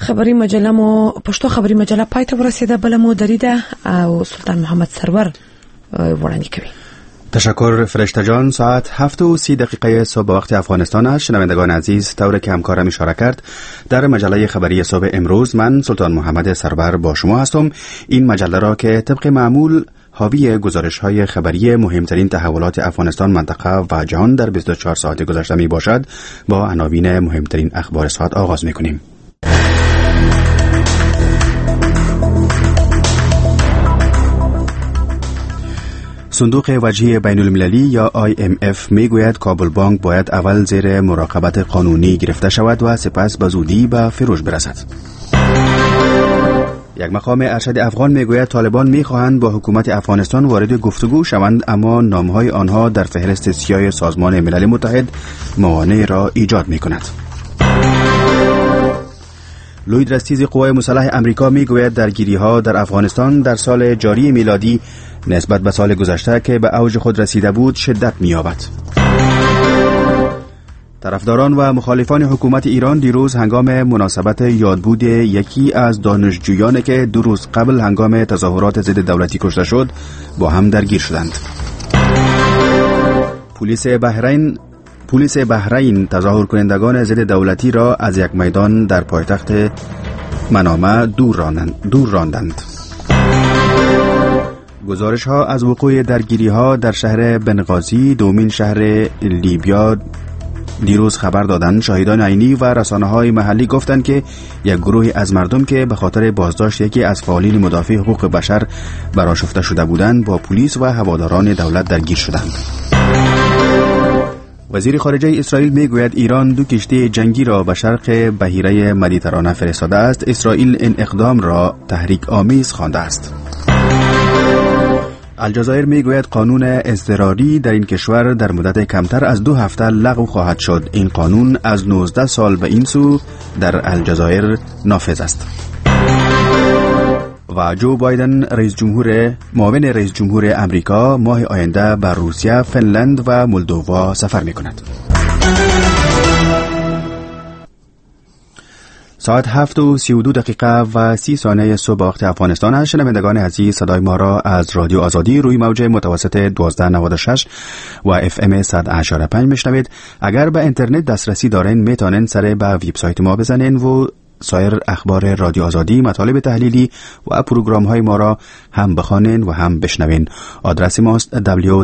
خبری مجله مو پښتو خبری مجله پای ته ورسیده، بل مو دریده او سلطان محمد سرور وړاندې کوي. تشکر فرشته جان. ساعت 7:30 صبح وقت افغانستان است. شنوندگان عزیز، طور که همکارم اشاره کرد، در مجله خبری صبح امروز من سلطان محمد سرور با شما هستم. این مجله را که طبق معمول حاوی گزارش‌های خبری مهمترین تحولات افغانستان، منطقه و جهان در 24 ساعت گذشته می باشد، با عناوین مهمترین اخبار ساعت آغاز می‌کنیم. صندوق وجهی بین المللی یا IMF میگوید کابل بانک باید اول زیر مراقبت قانونی گرفته شود و سپس به زودی به فروش برسد. یک مقام ارشد افغان میگوید طالبان میخواهند با حکومت افغانستان وارد گفتگو شوند، اما نامهای آنها در فهرست سیاه سازمان ملل متحد موانع را ایجاد میکند. لوید رستیز قوای مسلح امریکا میگوید درگیری‌ها در افغانستان در سال جاری میلادی نسبت به سال گذشته که به اوج خود رسیده بود شدت می‌یابد. طرفداران و مخالفان حکومت ایران دیروز هنگام مناسبت یادبود یکی از دانشجویانی که 2 روز قبل هنگام تظاهرات ضد دولتی کشته شد با هم درگیر شدند. پلیس بحرین تظاهر کنندگان ضد دولتی را از یک میدان در پایتخت منامه دور راندند. گزارش ها از وقوع درگیری ها در شهر بنغازی، دومین شهر لیبیا، دیروز خبر دادند. شاهدان عینی و رسانه های محلی گفتند که یک گروه از مردم که به خاطر بازداشت یکی از فعالین مدافع حقوق بشر برآشفته شده بودند با پلیس و هواداران دولت درگیر شدند. وزیر خارجه اسرائیل میگوید ایران 2 کشتی جنگی را به شرق بحیره مدیترانه فرستاده است. اسرائیل این اقدام را تحریک آمیز خوانده است. الجزایر میگوید قانون اضطراری در این کشور در مدت کمتر از 2 هفته لغو خواهد شد. این قانون از 19 سال به این سو در الجزایر نافذ است. و جو بایدن معاون رئیس جمهور امریکا ماه آینده به روسیه، فنلند و مولدووا سفر می‌کند. ساعت 7:32 و 30 ثانیه صبح وقت افغانستان است. شنوندگان عزیز، صدای ما را از رادیو آزادی روی موج متوسط 1296 و FM 100.5 میشنوید. اگر به اینترنت دسترسی دارین میتونین سر به وبسایت ما بزنین و سایر اخبار رادیو آزادی، مطالب تحلیلی و پروگرام های ما را هم بخوانین و هم بشنوین. آدرس ماست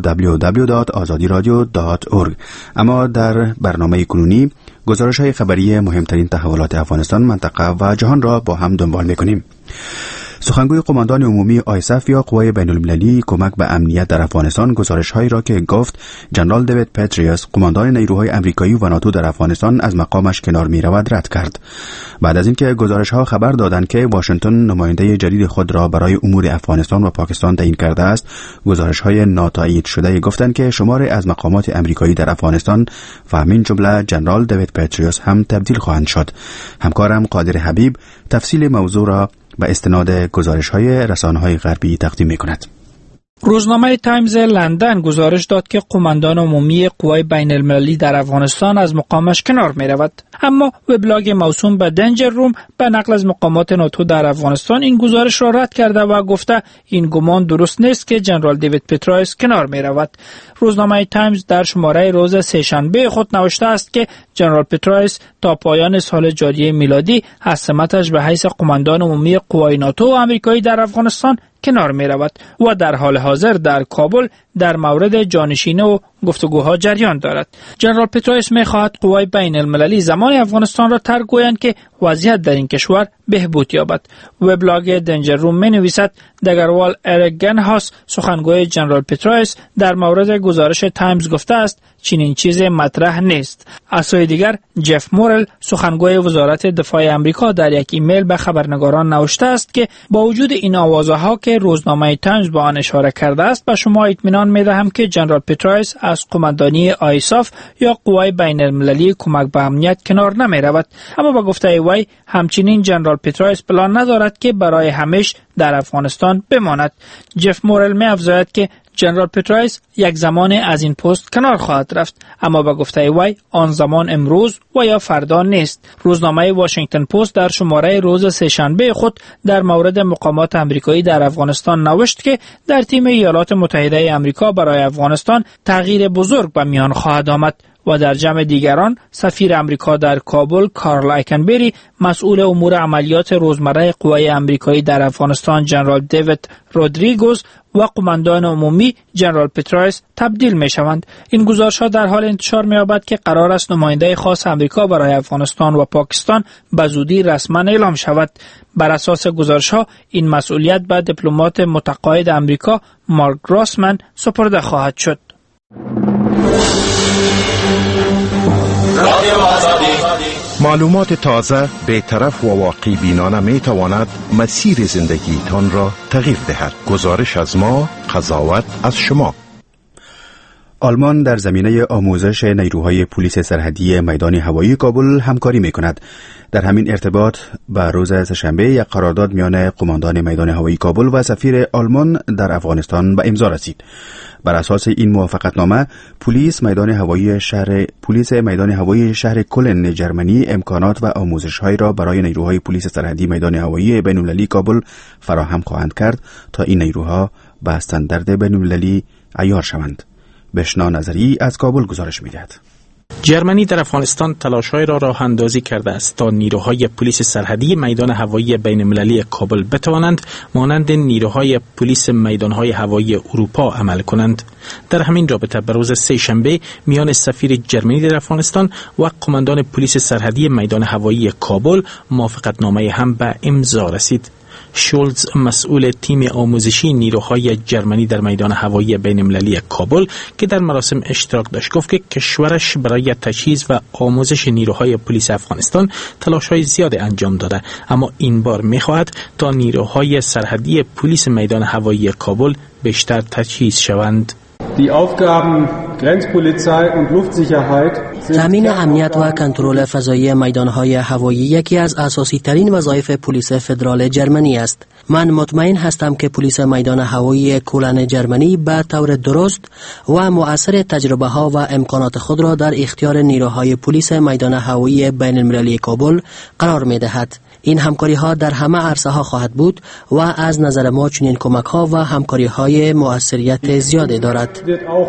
www.azadiradio.org. اما در برنامه کنونی گزارش های خبری مهمترین تحولات افغانستان، منطقه و جهان را با هم دنبال میکنیم. سخنگوی قماندان عمومی آیساف یا قوای بین المللی کمک به امنیت در افغانستان گزارش‌هایی را که گفت جنرال دیوید پتریوس، قماندان نیروهای آمریکایی و ناتو در افغانستان، از مقامش کنار می‌رود رد کرد. بعد از اینکه گزارش‌ها خبر دادند که واشنگتن نماینده جدید خود را برای امور افغانستان و پاکستان تعیین کرده است، گزارش‌های ناتایید شده گفتند که شماری از مقامات آمریکایی در افغانستان و همین جمله جنرال دیوید پتریوس هم تبدیل خواهند شد. همکارم قادر حبیب تفصیل موضوع را به استناد گزارش‌های رسانه‌های غربی تقدیم می‌کند. روزنامه تایمز لندن گزارش داد که قماندان عمومی قوای بین المللی در افغانستان از مقامش کنار می رود. اما وبلاگ موسوم به دنجر روم به نقل از مقامات ناتو در افغانستان این گزارش را رد کرده و گفته این گمان درست نیست که جنرال دیوید پتریوس کنار می رود. روزنامه تایمز در شماره روز سه‌شنبه خود نوشته است که جنرال پتریوس تا پایان سال جاری میلادی از سمتش به حیث قماندان عمومی قوای ناتو و آمریکایی در افغانستان کنار می رود و در حال حاضر در کابل در مورد جانشینی و گفتگوها جریان دارد. جنرال پتریوس می خواهد قوای بین المللی زمان افغانستان را ترک گویند که وضعیت در این کشور بهبود یابد. وبلاگ دنجر روم می نویسد دگروال اریک گنهاس، سخنگوی جنرال پتریوس، در مورد گزارش تایمز گفته است چنین چیزی مطرح نیست. از سوی دیگر جف مورل، سخنگوی وزارت دفاع آمریکا، در یک ایمیل به خبرنگاران نوشته است که با وجود این آوازه‌ها که روزنامه تایمز با آن اشاره کرده است، به شما اطمینان می‌دهم که جنرال پتریوس از قماندانی آیساف یا قوای بین المللی کمک به امنیت کنار نمی‌رود. اما با گفته وی همچنین جنرال پتریوس پلان ندارد که برای همیشه در افغانستان بماند. جف مورل می‌افزاید که جنرال پترایس یک زمان از این پست کنار خواهد رفت، اما به گفته وی آن زمان امروز و یا فردا نیست. روزنامه واشنگتن پست در شماره روز سه‌شنبه خود در مورد مقامات آمریکایی در افغانستان نوشت که در تیم ایالات متحده آمریکا برای افغانستان تغییر بزرگ به میان خواهد آمد و در جمع دیگران سفیر آمریکا در کابل کارل ایکنبری، مسئول امور عملیات روزمره قوای آمریکایی در افغانستان جنرال دیوید رودریگوز و قماندان عمومی جنرال پترایس تبدیل می شوند. این گزارش‌ها در حال انتشار می‌یابد که قرار است نماینده خاص آمریکا برای افغانستان و پاکستان به زودی رسما اعلام شود. بر اساس گزارش‌ها این مسئولیت به دیپلمات متقاعد آمریکا مارک گراسمن سپرده خواهد شد. معلومات تازه، بی‌طرف و واقع بینانه می تواند مسیر زندگیتان را تغییر دهد. گزارش از ما، قضاوت از شما. آلمان در زمینه آموزش نیروهای پلیس سرحدی میدان هوایی کابل همکاری می کند. در همین ارتباط به روز سه‌شنبه یک قرارداد میان قماندان میدان هوایی کابل و سفیر آلمان در افغانستان به امضا رسید. بر اساس این موافقتنامه پلیس میدان هوایی شهر کلن جرمنی امکانات و آموزش‌هایی را برای نیروهای پلیس سرحدی میدان هوایی بین‌المللی کابل فراهم خواهند کرد تا این نیروها به استاندارد بین‌المللی عیار شوند. بشنا نظری از کابل گزارش می‌دهد. جرمنی در افغانستان تلاش‌های را راه اندازی کرده است تا نیروهای پلیس سرحدی میدان هوایی بین‌المللی کابل بتوانند مانند نیروهای پلیس میدان‌های هوایی اروپا عمل کنند. در همین رابطه به روز سه‌شنبه میان سفیر جرمنی در افغانستان و قماندان پلیس سرحدی میدان هوایی کابل موافقتنامه هم به امضا رسید. شولز، مسئول تیم آموزشی نیروهای جرمنی در میدان هوایی بین‌المللی کابل که در مراسم اشتراک داشت، گفت که کشورش برای تجهیز و آموزش نیروهای پلیس افغانستان تلاش‌های زیاد انجام داده، اما این بار می‌خواهد تا نیروهای سرحدی پلیس میدان هوایی کابل بیشتر تجهیز شوند. Die Aufgaben Grenzpolizei und Luftsicherheit تامین امنیت و کنترل فضایی میدان‌های هوایی یکی از اساسی ترین وظایف پلیس فدرال جرمنی است. من مطمئن هستم که پلیس میدان هوایی کلن جرمنی به طور درست و مؤثر تجربه ها و امکانات خود را در اختیار نیروهای پلیس میدان هوایی بین‌المللی کابل قرار می‌دهد. این همکاری ها در همه عرصه ها خواهد بود و از نظر ما چنین کمک ها و همکاری های مؤثریت زیاده دارد.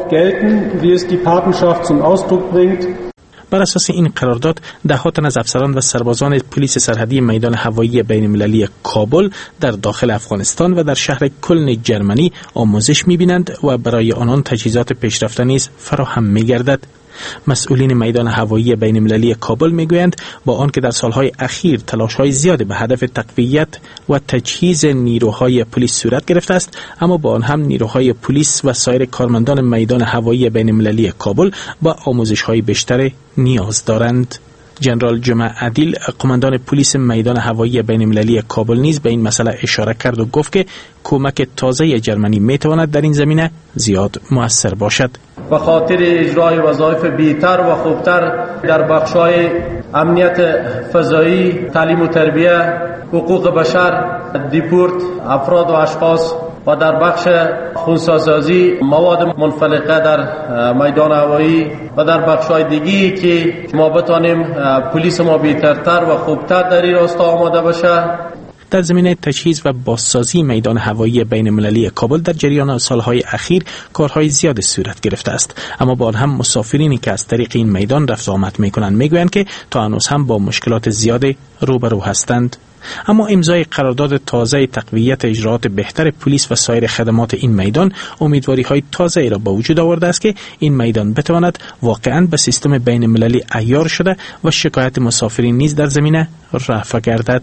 بر اساس این قرارداد ده‌ها تن از افسران و سربازان پلیس سرحدی میدان هوایی بین‌المللی کابل در داخل افغانستان و در شهر کلن جرمنی آموزش می‌بینند و برای آنان تجهیزات پیشرفته نیز فراهم می‌گردد. مسئولین میدان هوایی بین‌المللی کابل میگویند با آنکه در سالهای اخیر تلاش‌های زیادی به هدف تقویت و تجهیز نیروهای پلیس صورت گرفته است، اما با آن هم نیروهای پلیس و سایر کارمندان میدان هوایی بین‌المللی کابل با آموزش‌های بیشتر نیاز دارند. جنرال جمع عدیل، قماندان پلیس میدان هوایی بین‌المللی کابل نیز به این مسئله اشاره کرد و گفت که کمک تازه جرمنی میتواند در این زمینه زیاد مؤثر باشد. به خاطر اجرای وظایف بهتر و خوبتر در بخش‌های امنیت فضایی، تعلیم و تربیت، حقوق بشر، دیپورت افراد و اشخاص و در بخش خونساسازی مواد منفلقه در میدان هوایی و در بخش‌های دیگی که ما بتانیم پلیس ما بهترتر و خوبتر در این راستا آماده باشه. در زمینه تجهیز و بازسازی میدان هوایی بین‌المللی کابل در جریان سالهای اخیر کارهای زیاد صورت گرفته است، اما با آن هم مسافرینی که از طریق این میدان رفت و آمد میکنند میگویند که تا هنوز هم با مشکلات زیاد روبرو هستند. اما امضای قرارداد تازه تقویت اجراءات بهتر پلیس و سایر خدمات این میدان امیدواری‌های تازه را با وجود آورده است که این میدان بتواند واقعاً به سیستم بین‌المللی عیار شده و شکایت مسافرین نیز در زمینه رفع گردد.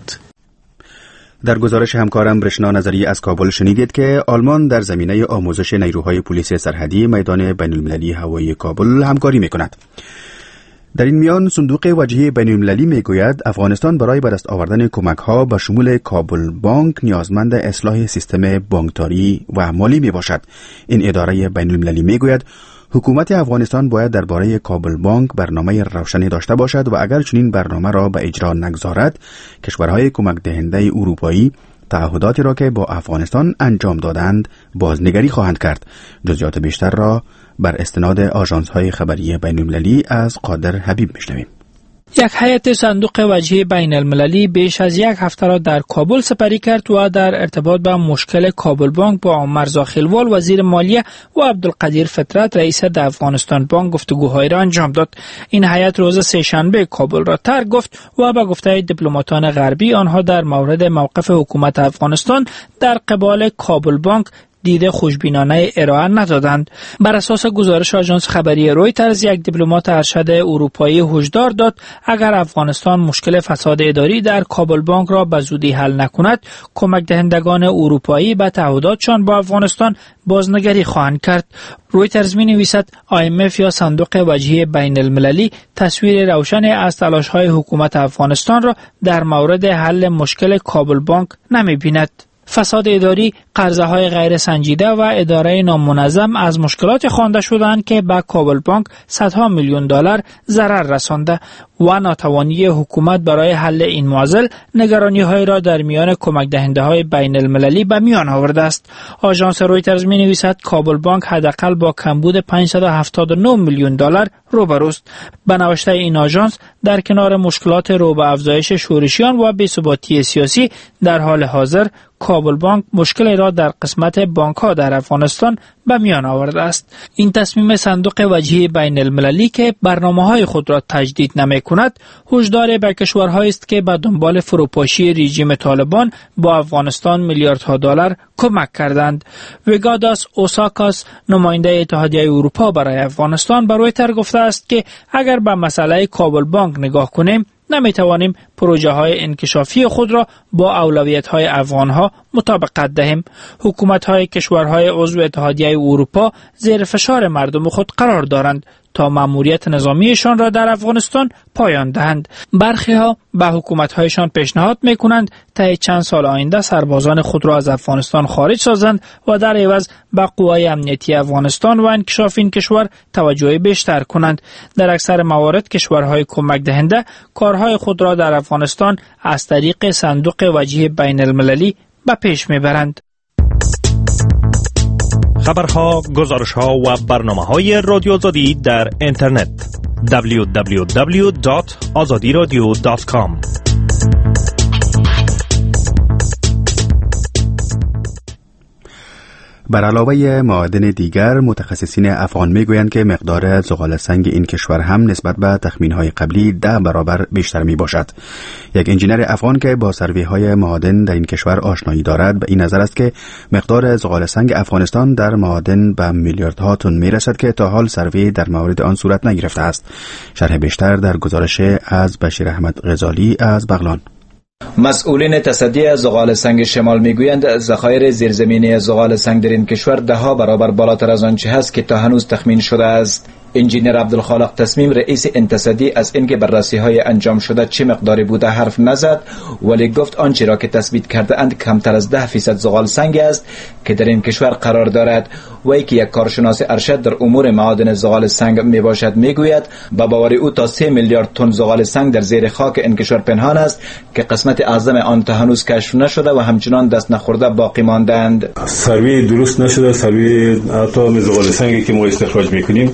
در گزارش همکارم بشنا نظری از کابل شنیدید که آلمان در زمینه آموزش نیروهای پلیس سرحدی میدان بین‌المللی هوایی کابل همکاری می‌کند. در این میان صندوق وجهی بین‌المللی میگوید افغانستان برای به دست آوردن کمک‌ها به شمول کابل بانک نیازمند اصلاح سیستم بانکداری و مالی میباشد. این اداره بین‌المللی میگوید حکومت افغانستان باید درباره کابل بانک برنامه روشنی داشته باشد و اگر چنین برنامه را به اجرا نگذارد، کشورهای کمک دهنده اروپایی تعهداتی را که با افغانستان انجام دادند بازنگری خواهند کرد. جزئیات بیشتر را بر استناد آژانس‌های خبری بین‌المللی از قادر حبیب میشنویم. یک هیئت صندوق وجهی بین المللی بیش از یک هفته را در کابل سپری کرد و در ارتباط با مشکل کابل بانک با عمر زاخیلوال وزیر مالیه و عبدالقدیر فطرت رئیس افغانستان بانک گفتگوهای را انجام داد. این هیئت روز سه‌شنبه کابل را ترک گفت و به گفته دیپلماتان غربی آنها در مورد موقف حکومت افغانستان در قبال کابل بانک دید خوشبینانه ارائه ندادند. بر اساس گزارش آژانس خبری رویترز، یک دیپلمات ارشد اروپایی هشدار داد اگر افغانستان مشکل فساد اداری در کابل بانک را به زودی حل نکند، کمک دهندگان اروپایی به تعهداتشان با افغانستان بازنگری خواهند کرد. رویترز می‌نویسد IMF یا صندوق وجهی بین المللی تصویر روشنی از تلاش‌های حکومت افغانستان را در مورد حل مشکل کابل بانک نمی‌بیند. فساد اداری، قرضه‌های غیر سنجیده و اداره نامنظم از مشکلات خوانده شدند که به کابل بانک صدها میلیون دلار ضرر رسانده و ناتوانی حکومت برای حل این معضل نگرانی‌های را در میان کمک دهنده‌های بین المللی به میان آورده است. آژانس رویترز می‌نویسد کابل بانک حداقل با کمبود 579 میلیون دلار روبروست. به نوشته این آژانس، در کنار مشکلات رو به افزایش شورشیان و بی‌ثباتی سیاسی، در حال حاضر کابل بانک مشکلی را در قسمت بانک‌ها در افغانستان به میان آورده است. این تصمیم صندوق وجهی بین المللی که برنامه‌های خود را تجدید نمی‌کند، هشدار به کشورهایی است که به دنبال فروپاشی رژیم طالبان با افغانستان میلیاردها دلار کمک کردند. وگاداس اوساکاس، نماینده اتحادیه اروپا برای افغانستان، به رویتر گفته است که اگر به مسئله کابل بانک نگاه کنیم، نمیتوانیم پروژه های انکشافی خود را با اولویت های افغانها مطابقت دهیم. حکومت های کشورهای عضو اتحادیه اروپا زیر فشار مردم خود قرار دارند تا مأموریت نظامیشان را در افغانستان پایان دهند. برخی ها به حکومت هایشان پیشنهاد میکنند طی چند سال آینده سربازان خود را از افغانستان خارج سازند و در عوض به قوای امنیتی افغانستان و انکشاف این کشور توجه بیشتر کنند. در اکثر موارد کشورهای کمک دهنده کارهای خود را در افغانستان از طریق صندوق وجهی بین المللی به پیش میبرند. خبرها، گزارشها و برنامه‌های رادیو آزادی در اینترنت www.azadiradio.com. بر علاوه معادن دیگر، متخصصین افغان میگویند که مقدار زغال سنگ این کشور هم نسبت به تخمین‌های قبلی 10 برابر بیشتر می باشد. یک انجینر افغان که با سروی‌های معادن در این کشور آشنایی دارد به این نظر است که مقدار زغال سنگ افغانستان در معادن به میلیاردها تن میرسد که تا حال سروی در مورد آن صورت نگرفته است. شرح بیشتر در گزارش از بشیر احمد غزالی از بغلان. مسئولین تصدی زغال سنگ شمال میگویند ذخایر زیرزمینی زغال سنگ در این کشور 10 برابر بالاتر از آنچه هست که تا هنوز تخمین شده است. انجینر عبدالخالق تصمیم، رئیس انتصدی، از اینکه بررسی‌های انجام شده چه مقداری بوده حرف نزد، ولی گفت آنچه را که تثبیت کرده اند کمتر از 10% زغال سنگ است که در این کشور قرار دارد. وی که یک کارشناس ارشد در امور معادن زغال سنگ می باشد میگوید با باور او تا 3 میلیارد تن زغال سنگ در زیر خاک این کشور پنهان است که قسمت اعظم آن تا هنوز کشف نشده و همچنان دست نخورده باقی ماندند. سروی درست نشده. سروی اتم زغال سنگی که ما استخراج میکنیم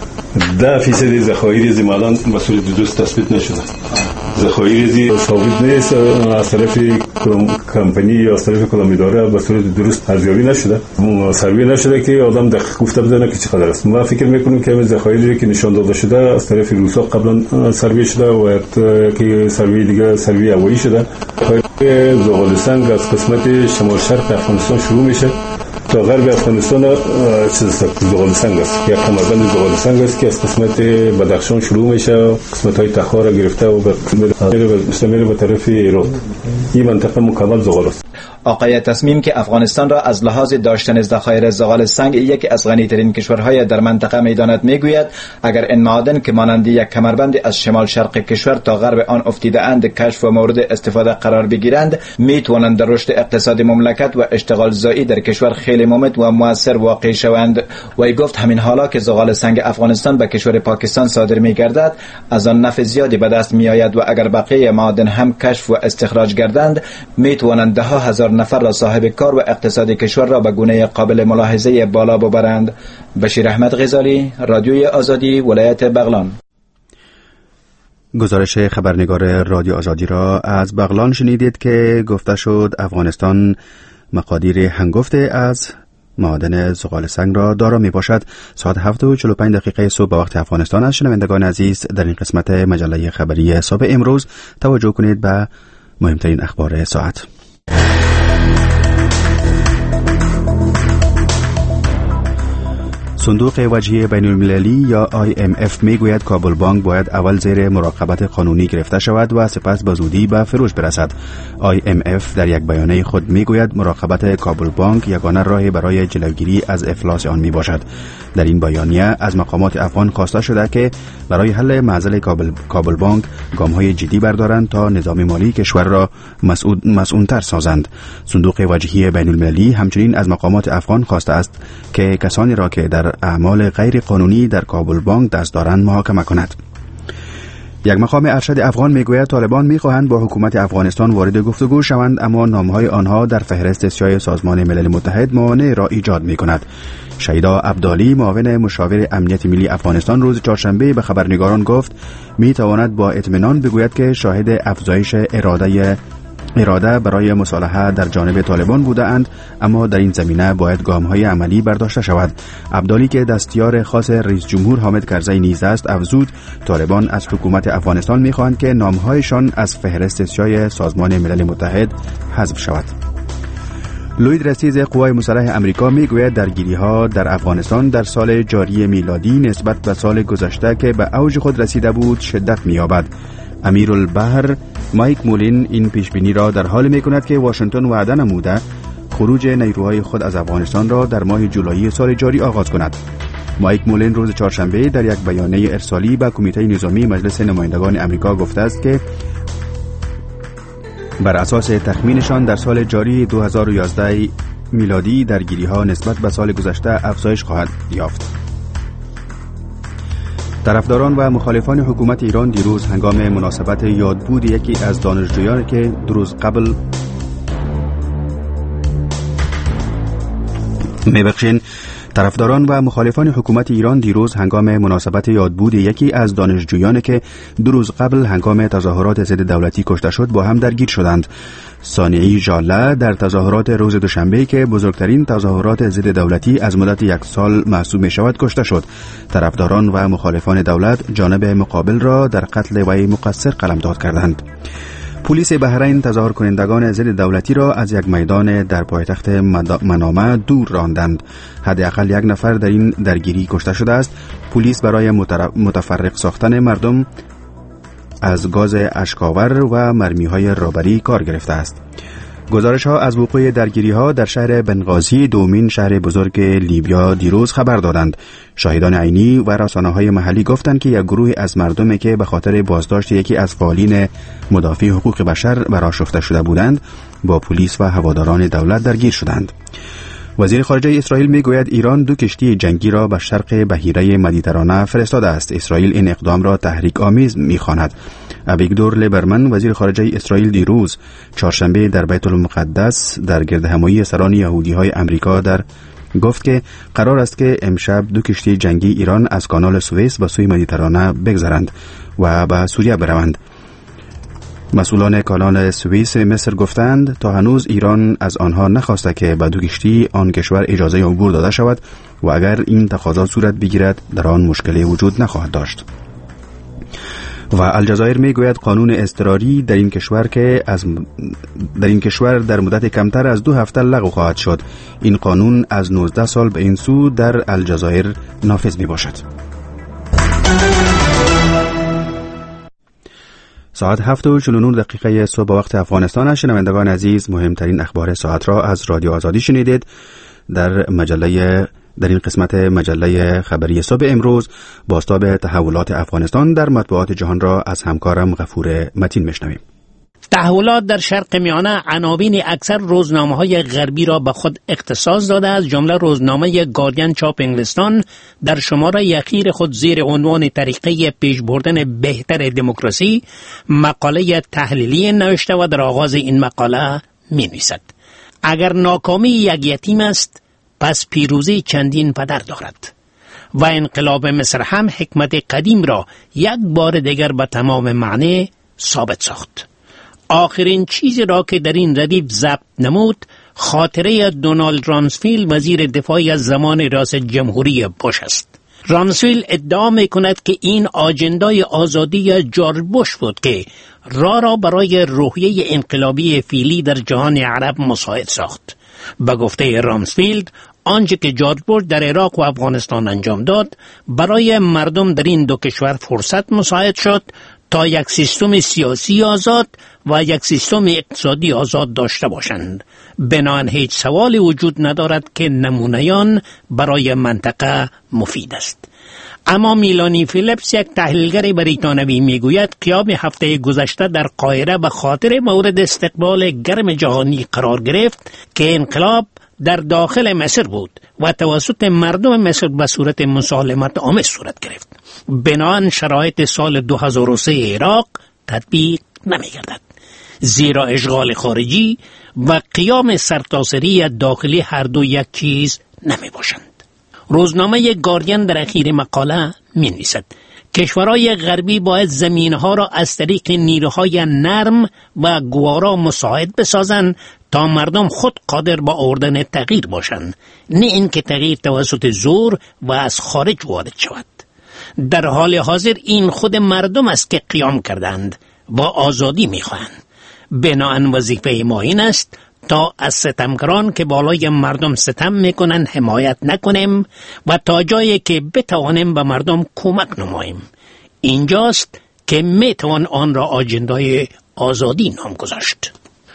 10% ذخایر از معدن به صورت درست تثبیت نشده. ذخایر ثابت نیست از طرف کمپانی یا از طرف کدام اداره به صورت درست ارزیابی نشده. سروی نشده که آدم دقیق گفته بدونه که چقدر است. ما فکر میکنیم که ذخایری که نشان داده شده از طرف روسا قبلا سروی شده و که سروی دیگه سروی هوایی شده. زغال سنگ از قسمت شمال شرق افغانستان شروع میشه تا غرب افغانستان زغال سنگ است. یک کمربند زغال سنگ است که از قسمت بدخشان شروع میشه، قسمت های تخار را گرفته و میره به طرف ایران. این منطقه مکمل زغال است. آقای تصمیم که افغانستان را از لحاظ داشتن ذخایر زغال سنگ یکی از غنی‌ترین کشورهای در منطقه می‌داند میگوید اگر این معادن که مانند یک کمربند از شمال شرق کشور تا غرب آن افتیده اند کشف و مورد استفاده قرار بگیرند میتوانند در رشد اقتصاد مملکت و اشتغال زایی در کشور خیلی مفید و موثر واقع شوند. وی گفت همین حالا که زغال سنگ افغانستان به کشور پاکستان صادر می‌گردد از آن نفع زیادی به دست می‌آید و اگر بقیه معادن هم کشف و استخراج گردند میتوانند 10,000 نفر را صاحب کار و اقتصاد کشور را به گونه قابل ملاحظه بالا ببرند. بشیر احمد غزالی، رادیوی آزادی، ولایت بغلان. گزارش خبرنگار رادیو آزادی را از بغلان شنیدید که گفته شد افغانستان مقادیر هنگفته از معادن زغال سنگ را دارا می باشد. ساعت 7:45 صبح به وقت افغانستان است. شنوندگان عزیز، در این قسمت مجله خبری صبح امروز توجه کنید به مهمترین اخبار ساعت. صندوق وجهی بین المللی یا IMF میگوید کابل بانک باید اول زیر مراقبت قانونی گرفته شود و سپس به زودی به فروش برسد. IMF در یک بیانیه خود میگوید مراقبت کابل بانک یگانه راهی برای جلوگیری از افلاس آن می باشد. در این بیانیه از مقامات افغان خواسته شده که برای حل معضل کابل بانک گام‌های جدی بردارند تا نظام مالی کشور را مسئول‌تر سازند. صندوق وجهی بین المللی همچنین از مقامات افغان خواسته است که کسانی را که در اعمال غیر قانونی در کابل بانک دست دارند محاکمه کند. یک مقام ارشد افغان میگوید طالبان میخواهند با حکومت افغانستان وارد گفتگو شوند، اما نامهای آنها در فهرست سیاه سازمان ملل متحد موانع را ایجاد میکند. شیدا عبدالی، معاون مشاور امنیت ملی افغانستان، روز چهارشنبه به خبرنگاران گفت میتواند با اطمینان بگوید که شاهد افزایش اراده برای مصالحه در جانب طالبان بوده اند، اما در این زمینه باید گام‌های عملی برداشته شود. عبدالی که دستیار خاص رئیس جمهور حامد کرزی نیز است، افزود طالبان از حکومت افغانستان می‌خواهند که نام‌هایشان از فهرست سیاه سازمان ملل متحد حذف شود. لوید رسیز قوای مسلح امریکا میگوید درگیری‌ها در افغانستان در سال جاری میلادی نسبت به سال گذشته که به اوج خود رسیده بود شدت می‌یابد. امیرالبحر مایک مولین این پیشبینی را در حال می‌کند که واشنگتن وعده نموده خروج نیروهای خود از افغانستان را در ماه جولای سال جاری آغاز کند. مایک مولین روز چهارشنبه در یک بیانیه ارسالی به کمیته نظامی مجلس نمایندگان امریکا گفته است که بر اساس تخمینشان در سال جاری 2011 میلادی درگیری‌ها نسبت به سال گذشته افزایش خواهد یافت. طرفداران و مخالفان حکومت ایران دیروز هنگام مناسبت یادبود یکی از دانشجویان که طرفداران و مخالفان حکومت ایران دیروز هنگام مناسبت یادبود یکی از دانشجویان که 2 روز قبل هنگام تظاهرات ضد دولتی کشته شد با هم درگیر شدند. ثانیه ژاله در تظاهرات روز دوشنبه که بزرگترین تظاهرات ضد دولتی از مدت 1 سال محسوب می شود کشته شد. طرفداران و مخالفان دولت جانب مقابل را در قتل وی مقصر قلمداد کردند. پلیس بحرین تظاهر کنندگان ضد دولتی را از یک میدان در پایتخت منامه دور راندند. حداقل 1 نفر در این درگیری کشته شده است. پلیس برای متفرق ساختن مردم از گاز اشکاور و مرمی‌های رابری کار گرفته است. گزارش‌ها از وقوع درگیری‌ها در شهر بنغازی، دومین شهر بزرگ لیبیا، دیروز خبر دادند. شاهدان عینی و رسانه‌های محلی گفتند که یک گروه از مردمی که به خاطر بازداشت یکی از فعالین مدافع حقوق بشر برآشفته شده بودند، با پلیس و هواداران دولت درگیر شدند. وزیر خارجه اسرائیل میگوید ایران 2 کشتی جنگی را به شرق بحیره مدیترانه فرستاده است. اسرائیل این اقدام را تحریک آمیز می‌خواند. ابیگدور لیبرمن، وزیر خارجه اسرائیل، دیروز چهارشنبه در بیت المقدس در گردهمایی سران یهودی‌های امریکا گفت که قرار است که امشب 2 کشتی جنگی ایران از کانال سوئیس به سوی مدیترانه بگذرند و به سوریه بروند. مسئولان کانال سوئیس مصر گفتند تا هنوز ایران از آنها نخواسته که به 2 کشتی آن کشور اجازه عبور داده شود و اگر این تقاضا صورت بگیرد در آن مشکلی وجود نخواهد داشت. و الجزایر میگوید قانون اضطراری در این کشور در مدت کمتر از 2 هفته لغو خواهد شد. این قانون از 19 سال به این سو در الجزایر نافذ می باشد. ساعت 7:49 صبح وقت افغانستان است. شنوندگان عزیز، مهمترین اخبار ساعت را از رادیو آزادی شنیدید. در این قسمت مجله خبری صبح امروز بازتاب تحولات افغانستان در مطبوعات جهان را از همکارم غفور متین میشنویم. تحولات در شرق میانه عناوین اکثر روزنامه‌های غربی را به خود اختصاص داده، از جمله روزنامه گاردین چاپ انگلستان در شماره اخیر خود زیر عنوان طریقه پیش بردن بهتر دموکراسی مقاله تحلیلی نوشته و در آغاز این مقاله می‌نویسد: اگر ناکامی یک یتیم است پس پیروزی چندین پدر دارد و انقلاب مصر هم حکمت قدیم را یک بار دیگر به تمام معنی ثابت ساخت. آخرین چیزی را که در این ردیف ضبط نمود خاطره دونالد رامسفیلد وزیر دفاع از زمان ریاست جمهوری بوش است. رامسفیلد ادعا می‌کند که این آجندای آزادی جورج بوش بود که را برای روحیه انقلابی فعلی در جهان عرب مساعد ساخت. به گفته رامسفیلد آنچه که جورج بوش در عراق و افغانستان انجام داد برای مردم در این دو کشور فرصت مساعد شد تا یک سیستم سیاسی آزاد و یک سیستم اقتصادی آزاد داشته باشند. بنابراین هیچ سوالی وجود ندارد که نمونه‌یان برای منطقه مفید است. اما میلانی فیلیپس یک تحلیلگر بریتانوی میگوید قیام هفته گذشته در قاهره به خاطر مورد استقبال گرم جهانی قرار گرفت که انقلاب در داخل مصر بود و توسط مردم مصر به صورت مسالمت آمیز صورت گرفت. بنابراین شرایط سال 2003 عراق تطبیق نمی‌گردد، زیرا اشغال خارجی و قیام سرتاسری داخلی هر دو یک چیز نمی‌باشند. روزنامه گاردین در اخیر مقاله می‌نویسد کشورهای غربی باید زمینها را از طریق نیروهای نرم و گوارا مساعد بسازند تا مردم خود قادر به آوردن تغییر باشند، نه اینکه تغییر توسط زور و از خارج وارد شود. در حال حاضر این خود مردم است که قیام کردند و آزادی می‌خواهند. بنابراین وظیفه ما این است تا از ستمگران که بالای مردم ستم میکنند حمایت نکنیم و تا جایی که بتوانیم به مردم کمک نماییم. اینجاست که میتوان آن را آجندای آزادی نام گذاشت.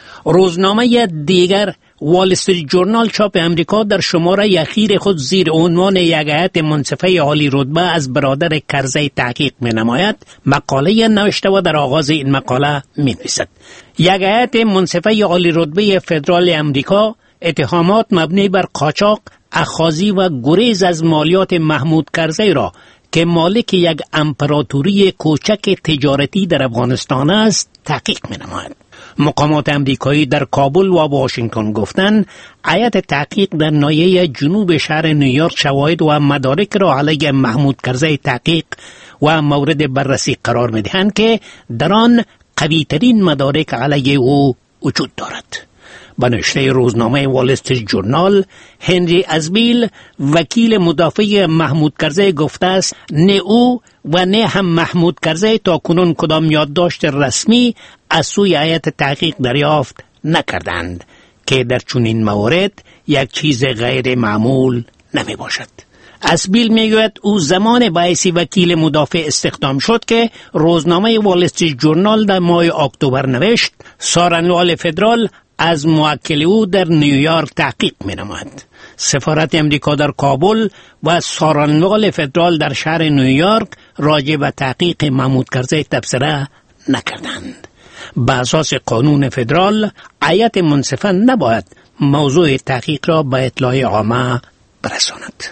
روزنامه دیگر وال استریت جورنال چاپ امریکا در شماره اخیر خود زیر عنوان یک هیئت منصفه عالی رتبه از برادر کرزی تحقیق می‌نماید مقاله نوشته و در آغاز این مقاله می‌نویسد یک هیئت منصفه عالی رتبه فدرال امریکا اتهامات مبنی بر قاچاق، اخاذی و گریز از مالیات محمود کرزی را که مالک یک امپراتوری کوچک تجارتی در افغانستان است تحقیق می‌نماید. مقامات امریکایی در کابل و واشنگتن گفتند هیئت تحقیق در ناحیه جنوب شهر نیویورک شواهد و مدارک را علیه محمود کرزی تحقیق و مورد بررسی قرار می‌دهند که در آن قوی‌ترین مدارک علیه او وجود دارد. به نشریه روزنامه وال استریت جورنال هنری ازبیل وکیل مدافع محمود کرزی گفته است نه او و نه هم محمود کرزی تا کنون کدام یادداشت رسمی از سوی هیئت تحقیق دریافت نکردند که در چنین مورد یک چیز غیر معمول نمی باشد. ازبیل میگوید او زمان باعثی وکیل مدافع استخدام شد که روزنامه وال استریت جورنال در ماه اکتبر نوشت سارنوال فدرال از موکل او در نیویورک تحقیق می‌نماید. سفارت امریکا در کابل و سارنوال فدرال در شهر نیویورک راجع به تحقیق محمود کرزی تبصره نکردند. به اساس قانون فدرال هیئت منصفه نباید موضوع تحقیق را به اطلاع عامه برساند.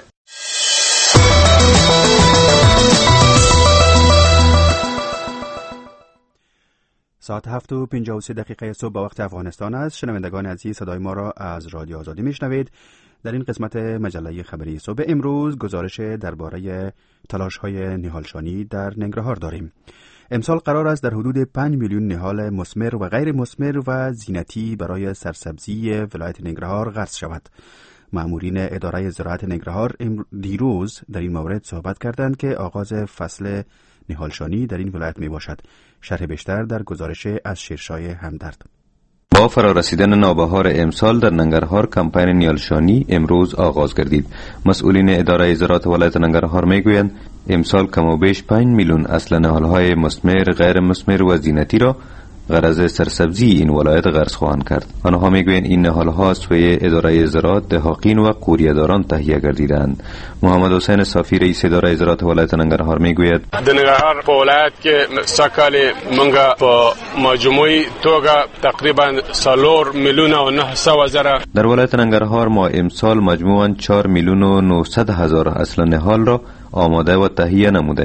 ساعت 7:53 صبح به وقت افغانستان است. شنوندگان عزیز صدای ما را از رادیو آزادی میشنوید. در این قسمت مجله خبری صبح امروز گزارش درباره تلاش‌های نهالشانی در ننگرهار داریم. امسال قرار است در حدود 5 میلیون نهال مثمر و غیر مثمر و زینتی برای سرسبزی ولایت ننگرهار غرس شود. مأمورین اداره زراعت ننگرهار دیروز در این مورد صحبت کردند که آغاز فصل نهالشانی در این ولایت می باشد. شرح بیشتر در گزارش از شیرشای همدرد. با فرارسیدن نوبهار امسال در ننگرهار کمپین نهالشانی امروز آغاز گردید. مسئولین اداره زراعت ولایت ننگرهار میگویند امسال کم و بیش 5 میلیون اصل نهالهای مثمر، غیر مثمر و زینتی را غرض سرسبزی این ولایت غرس خواهند کرد. آنها میگویند این نهالها سوی اداره زراعت دهاقین و قوریه‌داران تهیه گردیدند. محمد حسین صافی رئیس اداره زراعت ولایت ننگرهار میگوید در ننگرهار په ولایت کې سکهال منګه په مجموعي توګه تقریبا 4 میلیون و 900 زره در ولایت ننگرهار ما امسال مجموعاً 4 میلیون و 900 هزار اصل نهال را آماده و تهیه نموده ایم.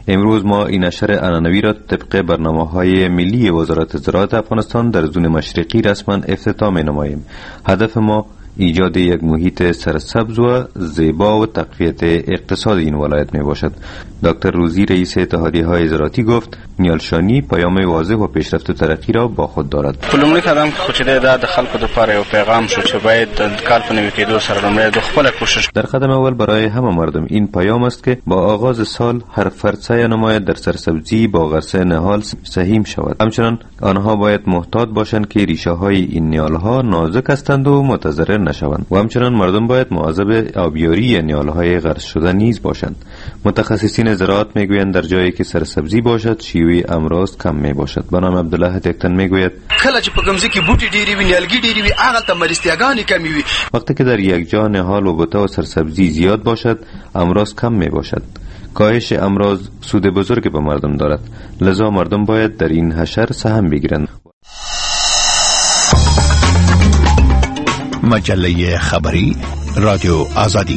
امروز ما این نشر عنعنوی را طبق برنامه‌های ملی وزارت زراعت افغانستان در زون مشرقی رسما افتتاح نماییم. هدف ما ایجاد یک محیط سرسبز و زیبا و تقویت اقتصاد این ولایت می باشد. دکتر روزی رئیس اتحادیه‌های زراعتی گفت نیالشانی پیام واضح و پیشرفت و ترقی را با خود دارد. پلومړی قدم خو چې د خلکو لپاره یو پیغام شو چې باید د کال په نوي کېدو سره لومړی د خپل کوشش. در قدم اول برای همه مردم این پیام است که با آغاز سال هر فرد سعی نماید در سرسبزی با غرس نهال سهیم شود. همچنین آنها باید محتاط باشند که ریشه های این نیالها نازک هستند و متضرر نشوند و همچنین مردم باید مواظب آبیاری نیالهای غرس شده نیز باشند. متخصصین زراعت میگویند در جایی که سرسبزی باشد شیوع امراض کم می باشد. بنام عبدالله تکتن میگوید کله چې په کمزې کې بوټي ډېری وي نیالګي ډېری وي هغه ته مریضتیاګانې کمې وي. وقتی که در یک جا نهال و بوته و سرسبزی زیاد باشد امراض کم می باشد. کاهش امراض سود بزرگ به مردم دارد، لذا مردم باید در این حشر سهم بگیرند. مجله خبری رادیو آزادی.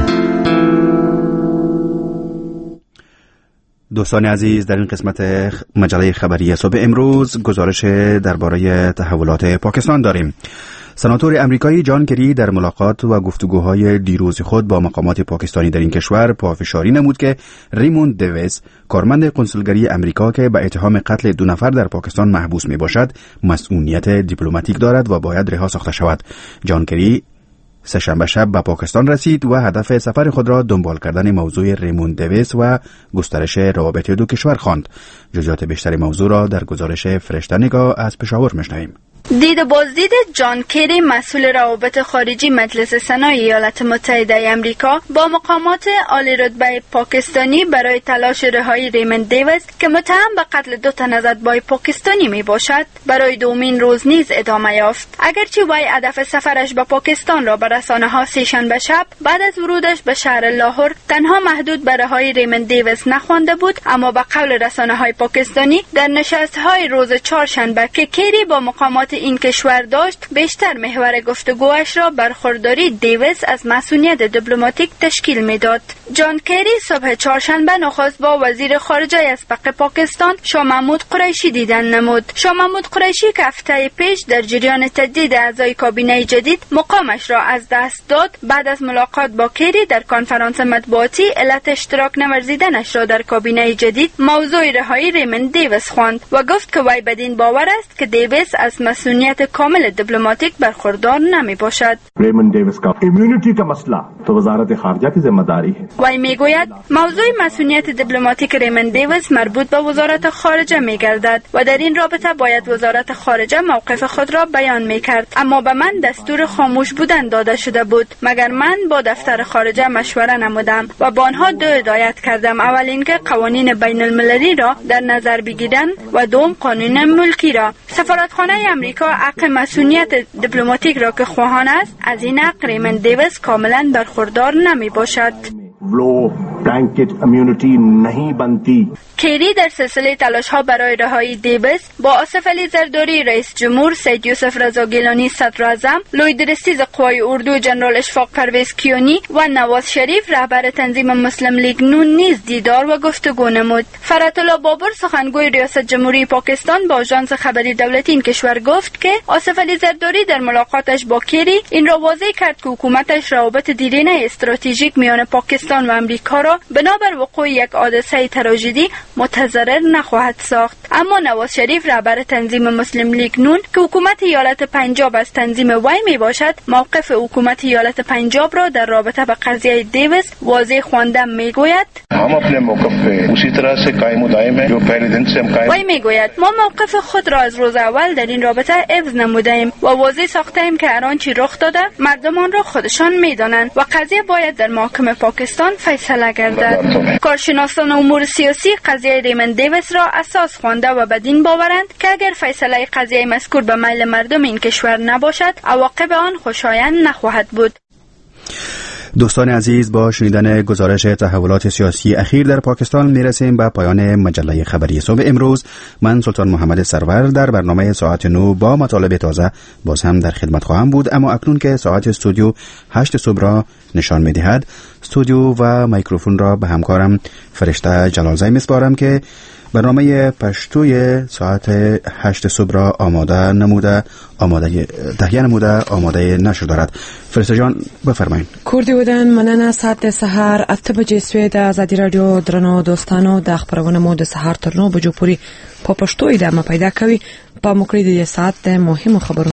دوستان عزیز، در این قسمت مجله خبری صبح امروز گزارش درباره تحولات پاکستان داریم. سناتور امریکایی جان کری در ملاقات و گفتگوهای دیروز خود با مقامات پاکستانی در این کشور پافشاری نمود که ریموند دیویس، کارمند کنسولگری امریکا که به اتهام قتل 2 نفر در پاکستان محبوس می باشد، مسئولیت دیپلماتیک دارد و باید رها ساخته شود. جان کری سه‌شنبه شب به پاکستان رسید و هدف سفر خود را دنبال کردن موضوع ریموند دیویس و گسترش روابط دو کشور خواند. جزئیات بیشتر موضوع را در گزارش فرشته نگاه از پشاور میشنویم. دید بازدید جان کری، مسئول روابط خارجی مجلس سنای ایالات متحده آمریکا، با مقامات عالی رتبه پاکستانی برای تلاش رهایی ریموند دیویس که متهم به قتل 2 تن از اتباع پاکستانی می باشد، برای دومین روز نیز ادامه یافت. اگرچه وی هدف سفرش به پاکستان را به رسانه‌ها سه‌شنبه شب بعد از ورودش به شهر لاهور تنها محدود به رهایی ریموند دیویس نخوانده بود، اما به قول رسانه‌های پاکستانی در نشست‌های روز چهارشنبه که کری با مقامات این کشور داشت، بیشتر محور گفتگوش را برخورداری دیویس از مسئولیت دیپلماتیک تشکیل میداد. جان کری صبح چهارشنبه نخست با وزیر خارجه اسبق پاکستان شاه محمود قریشی دیدن نمود. شاه محمود قریشی که هفته پیش در جریان تجدید اعضای کابینه جدید مقامش را از دست داد، بعد از ملاقات با کری در کنفرانس مطبوعاتی علت اشتراک نورزیدنش را در کابینه جدید موضوع رهایی ریموند دیویس خواند و گفت که وی بدین باور است که دیویس از مسئولیت کامل دیپلماتیک برخوردار نمی باشد. ریموند دیویس کا امیونیتی کا مسئله تو وزارت خارجه کی ذمہ داری ہے. وی میگوید موضوع مسئولیت دیپلماتیک ریموند دیویس مربوط به وزارت خارجه میگردد و در این رابطه باید وزارت خارجه موقف خود را بیان میکرد، اما به من دستور خاموش بودن داده شده بود، مگر من با دفتر خارجه مشوره نمودم و با آنها 2 هدایت کردم. اول اینکه قوانین بین المللی را در نظر بگیرند و دوم قانون ملکی را. سفارتخانه امریکا حق مسئولیت دیپلماتیک را که خواهان است، از این حق ریموند دیویس کاملا برخوردار نمی باشد. ولو بلانکت امیونیتی نہیں بنتی. کری در سلسله تلاش ها برای رهایی دیویس با آصف علی زرداری رئیس جمهور، سید یوسف رضا گیلانی صدر اعظم، لوی درستیز قوای اردو جنرال اشفاق پرویز کیانی و نواز شریف رهبر تنظیم مسلم لیگ نون نیز دیدار و گفتگو نمود. فرات الله بابر سخنگوی ریاست جمهوری پاکستان با آژانس خبری دولتی این کشور گفت که آصف علی زرداری در ملاقاتش با کری این را واضح کرد که حکومتش روابط دیرینه استراتژیک میان پاکستان و امریکا را بنابر وقوع یک حادثه تراژدی متضرر نخواهد ساخت. اما نواز شریف رهبر تنظیم مسلم لیگ نون که حکومت ایالت پنجاب از تنظیم وی می باشد، موقف حکومت ایالت پنجاب را در رابطه با قضیه دیویس واضح خوانده میگوید हम अपने मौक़िफ़ पे उसी तरह से कायम व दायम हैं जो पहले दिन से हम कायम. وی میگوید ما موقف خود را از روز اول در این رابطه حفظ نمودیم و واضح ساختیم که هر آنچه رخ داده مردمان را خودشان میدانند و قضیه باید در محاکم پاکستان فیصله گردد. کارشناسان امور سیاسی قضیه ریموند دیویس را اساس خوانده و بدین باورند که اگر فیصله قضیه مذکور به میل مردم این کشور نباشد، عواقب آن خوشایند نخواهد بود. دوستان عزیز، با شنیدن گزارش تحولات سیاسی اخیر در پاکستان میرسیم به پایان مجله خبری صبح امروز. من سلطان محمد سرور در برنامه ساعت 9 با مطالب تازه باز هم در خدمت خواهم بود. اما اکنون که ساعت استودیو 8 صبح را نشان می‌دهد، استودیو و میکروفون را به همکارم فرشته جلالزی میسپارم که برنامه پشتوی ساعت 8 صبح را تهیه نموده آماده نشده دارد. فرشته جان بفرمایید. کوردی ودن مننه. ساعت سحر 8 بجې سوی د آزادی رادیو درنو دوستانو د خبرونه مو د سحر تر 9 بجو پوری په پښتو ادامه پیدا کوي. په مکړې د ساعت مهمو خبرونو